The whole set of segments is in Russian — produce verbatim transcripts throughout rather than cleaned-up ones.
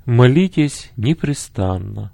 Молитесь непрестанно.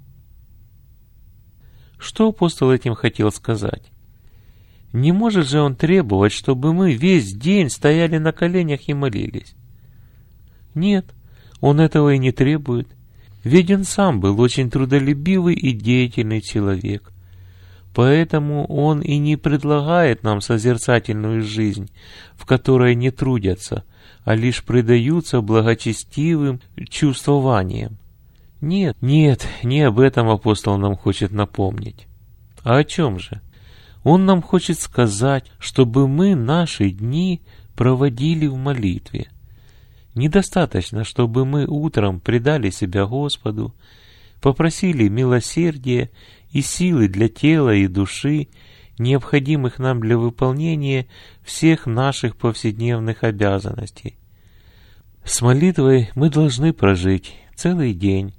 Что апостол этим хотел сказать? Не может же он требовать, чтобы мы весь день стояли на коленях и молились? Нет, он этого и не требует, ведь он сам был очень трудолюбивый и деятельный человек. Поэтому он и не предлагает нам созерцательную жизнь, в которой не трудятся, а лишь предаются благочестивым чувствованиям. Нет, нет, не об этом апостол нам хочет напомнить. А о чем же? Он нам хочет сказать, чтобы мы наши дни проводили в молитве. Недостаточно, чтобы мы утром предали себя Господу, попросили милосердия и силы для тела и души, необходимых нам для выполнения всех наших повседневных обязанностей. С молитвой мы должны прожить целый день.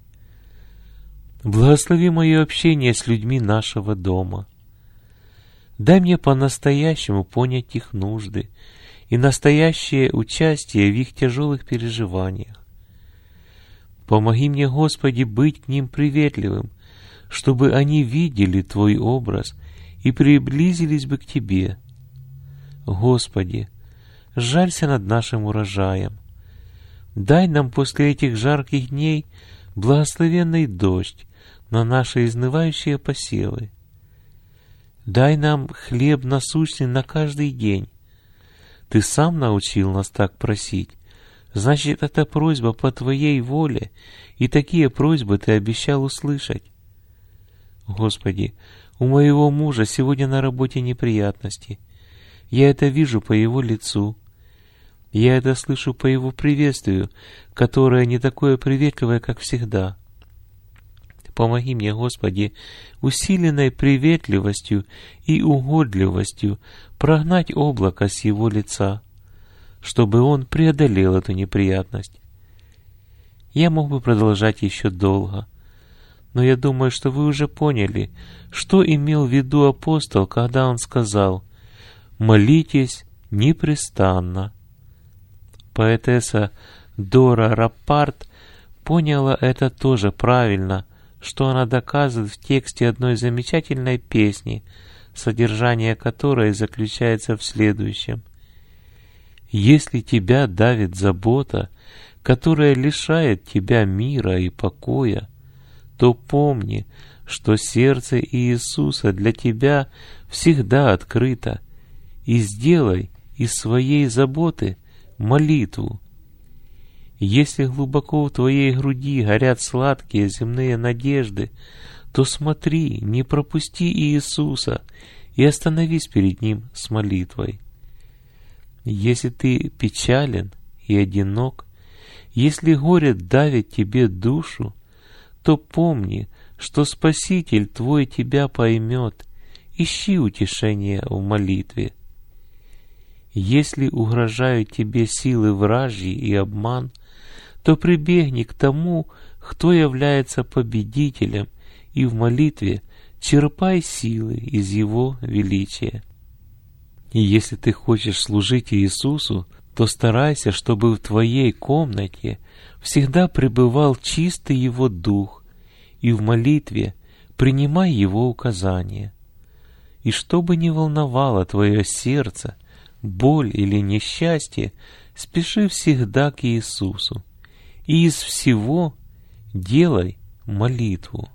Благослови мое общение с людьми нашего дома. Дай мне по-настоящему понять их нужды и настоящее участие в их тяжелых переживаниях. Помоги мне, Господи, быть к ним приветливым, чтобы они видели Твой образ и приблизились бы к Тебе. Господи, жалься над нашим урожаем. Дай нам после этих жарких дней благословенный дождь на наши изнывающие посевы. Дай нам хлеб насущный на каждый день. Ты сам научил нас так просить. Значит, это просьба по Твоей воле, и такие просьбы Ты обещал услышать. Господи, у моего мужа сегодня на работе неприятности. Я это вижу по его лицу. Я это слышу по его приветствию, которое не такое приветливое, как всегда. Помоги мне, Господи, усиленной приветливостью и угодливостью прогнать облако с его лица, чтобы он преодолел эту неприятность. Я мог бы продолжать еще долго, но я думаю, что вы уже поняли, что имел в виду апостол, когда он сказал «молитесь непрестанно». Поэтесса Дора Раппарт поняла это тоже правильно, что она доказывает в тексте одной замечательной песни, содержание которой заключается в следующем. «Если тебя давит забота, которая лишает тебя мира и покоя, то помни, что сердце Иисуса для тебя всегда открыто, и сделай из своей заботы молитву. Если глубоко в твоей груди горят сладкие земные надежды, то смотри, не пропусти Иисуса и остановись перед Ним с молитвой. Если ты печален и одинок, если горе давит тебе душу, то помни, что Спаситель твой тебя поймет. Ищи утешения в молитве. Если угрожают тебе силы вражьи и обман, то прибегни к тому, кто является победителем, и в молитве черпай силы из Его величия. И если ты хочешь служить Иисусу, то старайся, чтобы в твоей комнате всегда пребывал чистый Его Дух, и в молитве принимай Его указания. И что бы ни волновало твое сердце, боль или несчастье, спеши всегда к Иисусу, и из всего делай молитву.